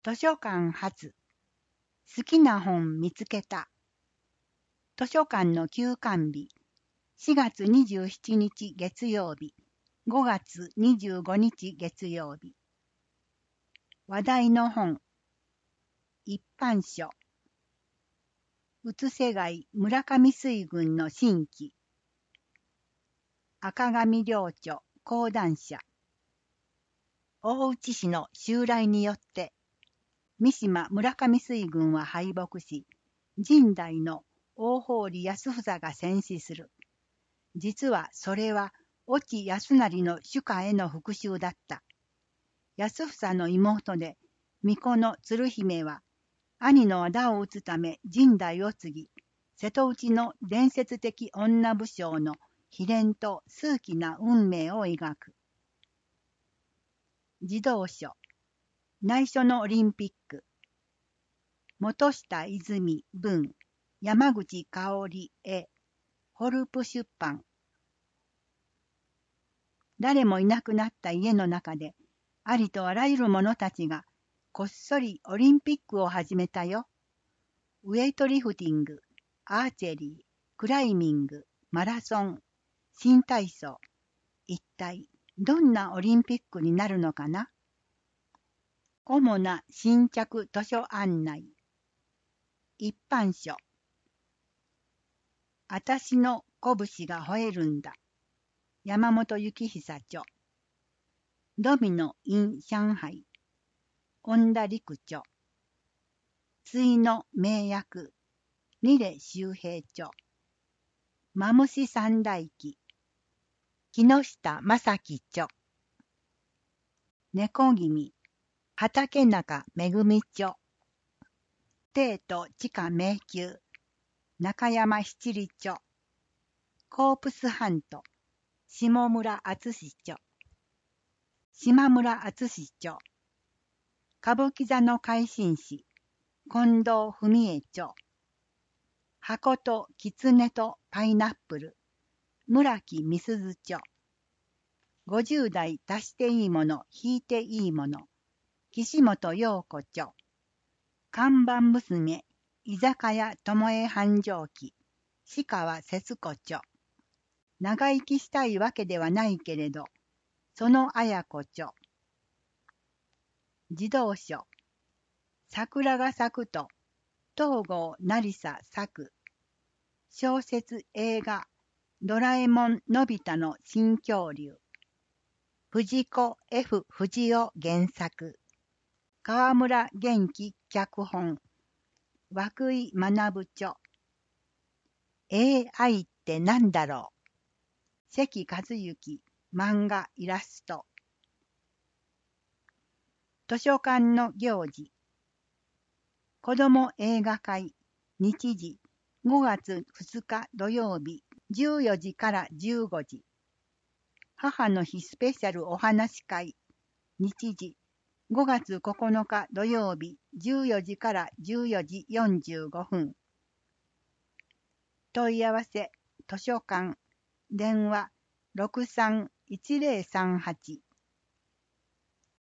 図書館発好きな本見つけた。図書館の休館日4月27日月曜日5月25日月曜日。話題の本一般書写瀬貝村上水軍の新規赤上領著講談社大内氏の襲来によって三島村上水軍は敗北し、神代の大堀安房が戦死する。実はそれは越智康成の主家への復讐だった。安房の妹で巫女の鶴姫は兄の仇を討つため神代を継ぎ、瀬戸内の伝説的女武将の悲恋と数奇な運命を描く。児童書内緒のオリンピック本下泉文山口香織絵ホルプ出版。誰もいなくなった家の中でありとあらゆる者たちがこっそりオリンピックを始めたよ。ウェイトリフティング、アーチェリー、クライミング、マラソン、新体操。一体どんなオリンピックになるのかな。主な新着図書案内。一般書。あたしの拳が吠えるんだ。山本幸久著。ドミノ in 上海。恩田陸著。対の名役。二礼周平著。マムシ三代記。木下正樹著。猫君。畠中めぐみ著。帝都地下迷宮。中山七里著。コープスハント。下村敦著。島村敦著。歌舞伎座の改新士。近藤文江著。箱と狐とパイナップル。村木美鈴著。50代足していいもの引いていいもの。岸本陽子著。看板娘居酒屋友江繁盛記四川節子著。長生きしたいわけではないけれどその綾子著。児童書桜が咲くと東郷成紗作小説映画ドラえもんのび太の新恐竜藤子 F 不二雄原作川村元気脚本涌井学著 AI ってなんだろう関和幸漫画イラスト図書館の行事子ども映画会日時5月2日土曜日14時から15時母の日スペシャルお話会日時5月9日土曜日14時から14時45分問い合わせ図書館電話 63-1038